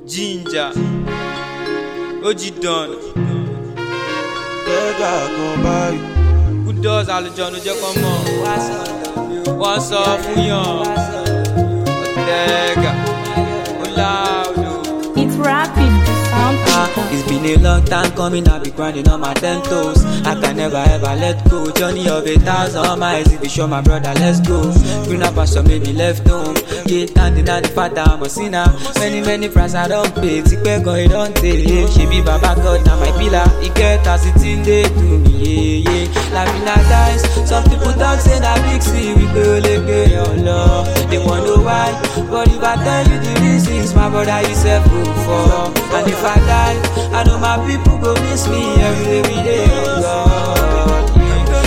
Ginger, OG Don. Good doors àlùjọ ló jẹ́ kọ́ mọ̀. Wọ́n sọ fún yàn. Ọ̀tẹ̀gà, ó láòdò. It's rapid, the sound. It's been a long time coming, I've been grinding on my 10 toes. I can never ever let go. Journey of 1,000 miles, if you show my brother, let's go. Green up and some made me left home. Get standing at the father, I'm a sinner. Many price I don't pay. Tikpe go, it don't take. She be Baba God, now my pillar. He get as it in day to me, yeah, yeah. Life in a dice. Some people talk, say that big C, we go like your love. They wonder why, but if I tell you the reasons, my brother, you self go for. And if I die, I know my people go miss me every day, oh God.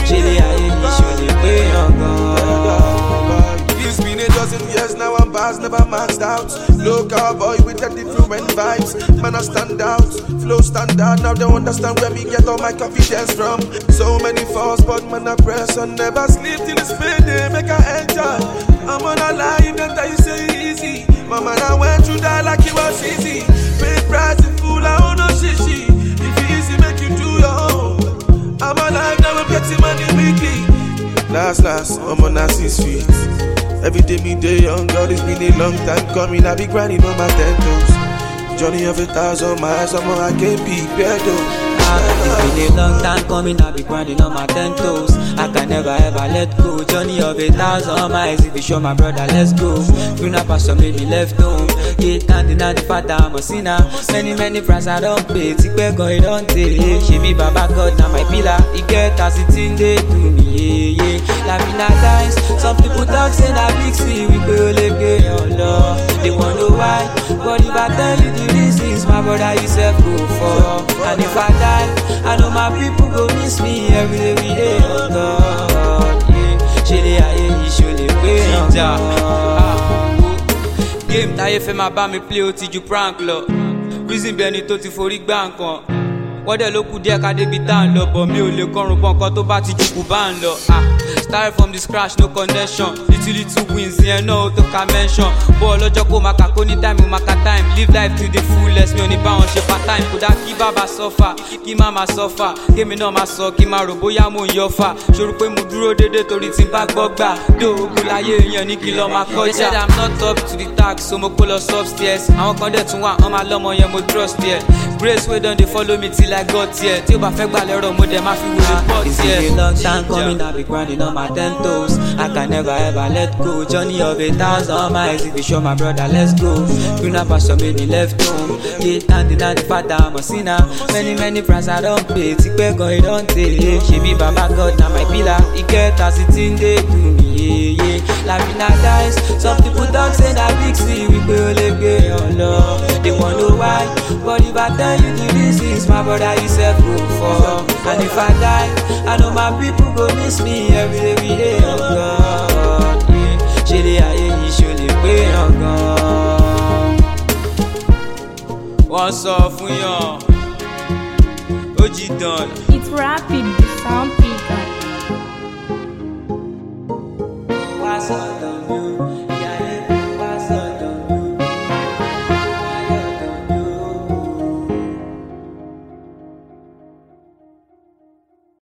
It's been a dozen years now, I'm bars never maxed out. Local boy with the different vibes. Man, I stand out, flow stand out. Now they understand where me get all my confidence from. So many falls, but man, I press on. Never sleep till it's payday, make I enjoy. I'm on a lie, then tell you say easy. My man, I went through that like it was easy. Pay price in full, I own no shishi. If it easy, make you do your own. I'm alive now, I'm getting money weekly. Last, I'm on a 6 feet. Every day me day young, God, it's been a long time coming. I be grinding on my 10 toes. Journey of 1,000 miles, I'm on, I can't be better. It's been a long time coming, I've been grinding on my 10 toes. I can never ever let go. Journey of 1,000 miles, if you show my brother, let's go. Green up and some made me left home. Get standing at the father, I'm a sinner. Many price I don't pay. Tikpe go, it don't take. She be Baba God, now my pillar. He get as it in day to me, yeah, yeah. Life in a dice. Some people talk, say that big C, we go like your love. They wonder why, but if I tell you the reasons, my brother, you self go for. And if I die, I know my people go miss me every day, oh God. Yeah, she dey aye, she dey pay Ginger. Game táyé fẹ́ máa bá mi play ó ti ju prank lọ. Reason bẹ́ẹ̀ ni tó ti forí gbá nǹkan. Wọ́n dẹ̀ ló kù díẹ̀ ká débi tá à ń lọ, bọ̀ mi ò lè kọrùn pọ̀ nǹkan tó bá ti jù kù bá ń lọ. Started from the scratch, no connection. Little wins, yeah, no to can mention. Ball lọ́jọ́ kó máa kà kó ní time, máa ka time. Live life to the fullest, mi ò ní bá wọn ṣe part time. Kódà kí bàbá suffer, kí màmá suffer. Kémi náà máa sọ, kí máa rò bóyá mò ń yọfà. Ṣòro pé mo dúró dédé torí tí n bá gbọ́ gbà. Dóògùn láyé èèyàn ní kí lọ máa kọjá. They said I'm not up to the task, so mo kó lọ upstairs. Àwọn kan dẹ̀ tún wà, wọ́n máa lọ́mọ yẹn mo trust yẹ. Grace wey don dey follow me till I got here. Tí o bá fẹ́ gbà lẹ́rọ̀ mo dẹ̀ máa fi wọlé pọ̀ It's been a long time coming, I've been grinding on my 10 toes. I can never ever let go. Journey of 1,000 miles, if you show my brother, let's go. Green up and some made me left home. Get standing at the father, I'm a sinner. Many price I don't pay. Tikpe go, it don't take. She be Baba God, now my pillar. He get as it in day to me, yeah, yeah. Life in a dice. Some people talk, say that big C, we go like your love. They wonder why, but if I tell you the reasons, my brother, you self go for. And if I die, I know my people go miss me every day, oh God. Yeah, she dey aye, she dey pay on God. Wọ́n sọ fún yàn. OG Don. It's rapid, the sound. What's up?